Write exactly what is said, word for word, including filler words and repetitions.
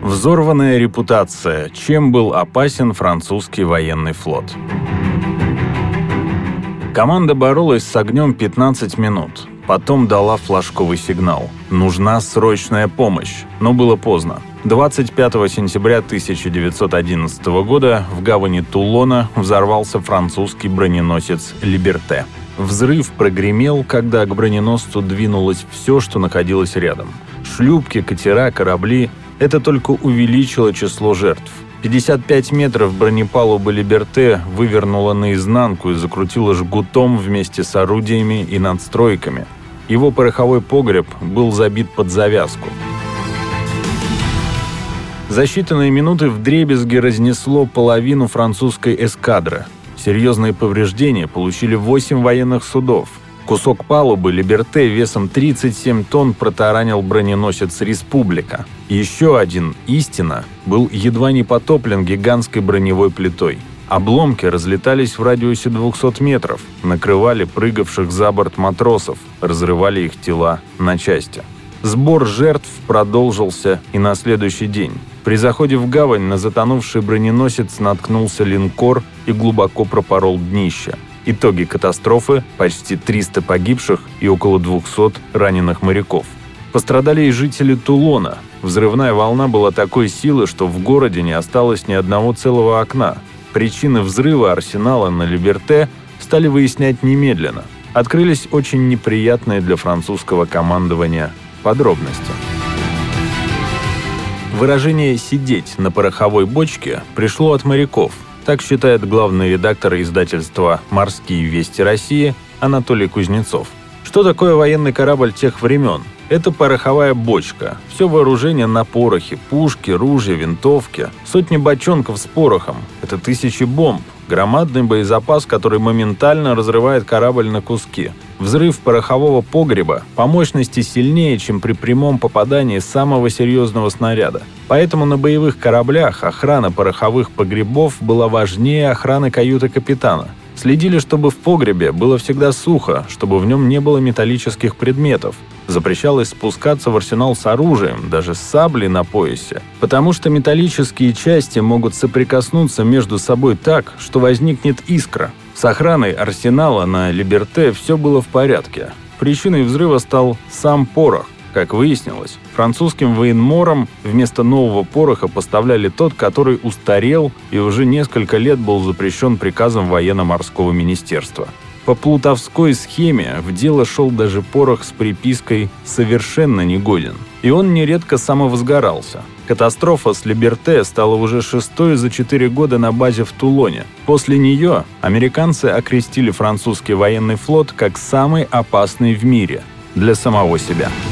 Взорванная репутация. Чем был опасен французский военный флот? Команда боролась с огнем пятнадцать минут. Потом дала флажковый сигнал. Нужна срочная помощь. Но было поздно. двадцать пятого сентября тысяча девятьсот одиннадцатого года в гавани Тулона взорвался французский броненосец «Либерте». Взрыв прогремел, когда к броненосцу двинулось все, что находилось рядом. Шлюпки, катера, корабли. Это только увеличило число жертв. пятьдесят пять метров бронепалубы «Либерте» вывернуло наизнанку и закрутило жгутом вместе с орудиями и надстройками. Его пороховой погреб был забит под завязку. За считанные минуты вдребезги разнесло половину французской эскадры. Серьезные повреждения получили восемь военных судов. Кусок палубы «Либерте» весом тридцать семь тонн протаранил броненосец «Республика». Еще один «Истина» был едва не потоплен гигантской броневой плитой. Обломки разлетались в радиусе двухсот метров, накрывали прыгавших за борт матросов, разрывали их тела на части. Сбор жертв продолжился и на следующий день. При заходе в гавань на затонувший броненосец наткнулся линкор и глубоко пропорол днище. Итоги катастрофы – почти триста погибших и около двухсот раненых моряков. Пострадали и жители Тулона. Взрывная волна была такой силы, что в городе не осталось ни одного целого окна. Причины взрыва арсенала на «Либерте» стали выяснять немедленно. Открылись очень неприятные для французского командования подробности. Выражение «сидеть на пороховой бочке» пришло от моряков. Так считает главный редактор издательства «Морские вести России» Анатолий Кузнецов. Что такое военный корабль тех времен? Это пороховая бочка. Все вооружение на порохе, пушки, ружья, винтовки. Сотни бочонков с порохом. Это тысячи бомб. Громадный боезапас, который моментально разрывает корабль на куски. Взрыв порохового погреба по мощности сильнее, чем при прямом попадании самого серьезного снаряда. Поэтому на боевых кораблях охрана пороховых погребов была важнее охраны каюты капитана. Следили, чтобы в погребе было всегда сухо, чтобы в нем не было металлических предметов. Запрещалось спускаться в арсенал с оружием, даже с саблей на поясе, потому что металлические части могут соприкоснуться между собой так, что возникнет искра. С охраной арсенала на «Либерте» все было в порядке. Причиной взрыва стал сам порох. Как выяснилось, французским военморам вместо нового пороха поставляли тот, который устарел и уже несколько лет был запрещен приказом военно-морского министерства. По плутовской схеме в дело шел даже порох с припиской «совершенно негоден». И он нередко самовозгорался. Катастрофа с «Либерте» стала уже шестой за четыре года на базе в Тулоне. После нее американцы окрестили французский военный флот как самый опасный в мире для самого себя.